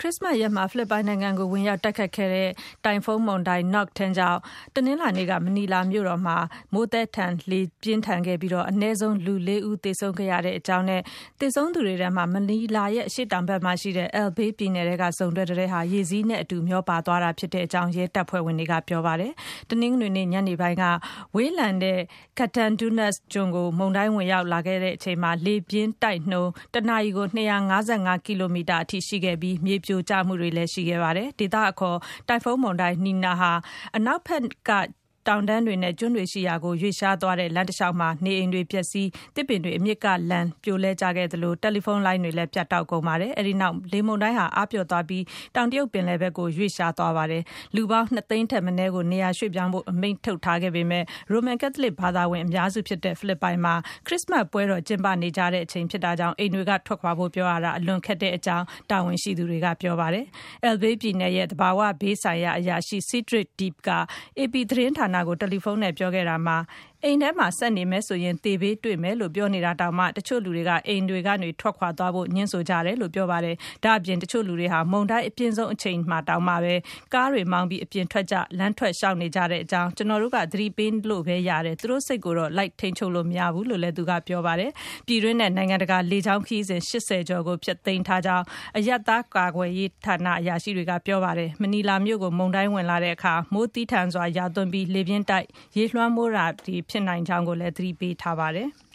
ခရစ်စမတ်ရက်မှာဖိလစ်ပိုင်နိုင်ငံကိုဝင်ရောက်တိုက်ခတ်ခဲ့တဲ့တိုင်ဖုန်းမုန်တိုင်း Nok-Ten ကြောင့်တနင်္လာနေ့ကမနီလာမြို့တော်မှာမိုးသက်ထန်လေပြင်းထန်ခဲ့ပြီးအနည်းဆုံးလူ 4 ဦးသေဆုံးခဲ့ရတဲ့အကြောင်းနဲ့သေဆုံးသူတွေထဲမှာမနီလာရဲ့အရှေ့တောင်ဘက်မှာရှိတဲ့ Albay ပြည်နယ်ကစုံတွဲတဲ့ဟာရေစီးနဲ့အတူမျောပါသွားတာဖြစ်တဲ့အကြောင်းရဲတပ်ဖွဲ့ဝင်တွေကပြောပါတယ်။တနင်္ဂနွေနေ့ညနေပိုင်းကဝေးလံတဲ့ Catanduanes ကျွန်းကိုမုန်တိုင်းဝင်ရောက်လာခဲ့တဲ့အချိန်မှာလေပြင်းတိုက်နှုန်းတနာရီကို255ကီလိုမီတာအထိရှိခဲ့ပြီးမြေပြိုကျမှုတွေလည်းရှိခဲ့ပါတယ်။ဒေသအခေါ်တိုင်ဖုန်းမုန်တိုင်းနီနာဟာအနောက်ဘက်ကတောင်တန်းတွေနဲ့ကျွန်းတွေရှိရာကိုရွေ့ရှားသွားတဲ့လမ်းတစ်လျှောက်မှာနေအိမ်တွေပျက်စီးတစ်ပင်တွေအမြစ်ကလန်ပြိုလဲကျခဲ့သလိုတယ်လီဖုန်းလိုင်းတွေလည်းပြတ်တောက်ကုန်ပါတယ်။အဲဒီနောက်လေမုန်တိုင်းဟာအားပျော့သွားပြီးတောင်တရုတ်ပင်လယ်ဘက်ကိုရွေ့ရှားသွားပါတယ်။လူပေါင်း2သိန်းထက်မနည်းကိုနေရာရွှေ့ပြောင်းဖို့အမိန့်ထုတ်ထားခဲ့ပေမဲ့ရိုမန်ကက်သလစ်ဘာသာဝင်အများစုဖြစ်တဲ့ဖိလစ်ပိုင်မှာခရစ်စမတ်ပွဲတော်ကျင်းပနေကြတဲ့အချိန်ဖြစ်တာကြောင့်အိမ်တွေကထွက်ခွာဖို့ပြောရတာအလွန်ခက်တဲ့အကြောင်းတာဝန်ရှိသူတွေကပြောပါတယ်။ Albay ပြည်နယ်ရဲ့သဘာဝဘေးဆိုင်ရာအရာရှိ Cedric Deep က AP သတင်းဌာနကိုတယ်လီဖုန်းနဲ့ပြောခဲ့တာမှာအိမ်ထဲမှာဆက်နေမယ်ဆိုရင်သေဘေးတွေ့မယ်လို့ပြောနေတာတောင်မှတချို့လူတွေကအိမ်တွေကနေထွက်ခွာသွားဖို့ညှင်းဆိုကြတယ်လို့ပြောပါတယ်။ဒါ့အပြင်တချို့လူတွေဟာမုန်တိုင်းအပြင်းဆုံးအချိန်မှာတောင်မှပဲကားတွေမောင်းပြီးအပြင်ထွက်ကြလမ်းထွက်ရှောင်နေကြတဲ့အကြောင်းကျွန်တော်တို့ကသတိပေးလို့ပဲရတယ်သူတို့စိတ်ကိုတော့လိုက်ထိန်ချုပ်လို့မရဘူးလို့လည်းသူကပြောပါတယ်။ပြည်တွင်းနဲ့နိုင်ငံတကာလေကြောင်းခရီးစဉ်80ကျော်ကိုဖျက်သိမ်းထားကြောင်းအရပ်သားကာကွယ်ရေးဌာနအရာရှိတွေကပြောပါတယ်။မနီလာမြို့ကိုမုန်တိုင်းဝင်လာတဲ့အခါမိုးသီးထန်စွာရွာသွန်းပြီးလေပြင်းတိုက်ရေလွှမ်းမိုးတာဖြစ်နိုင်ကြောင်းကိုလည်းသတိပေးထားပါတယ်။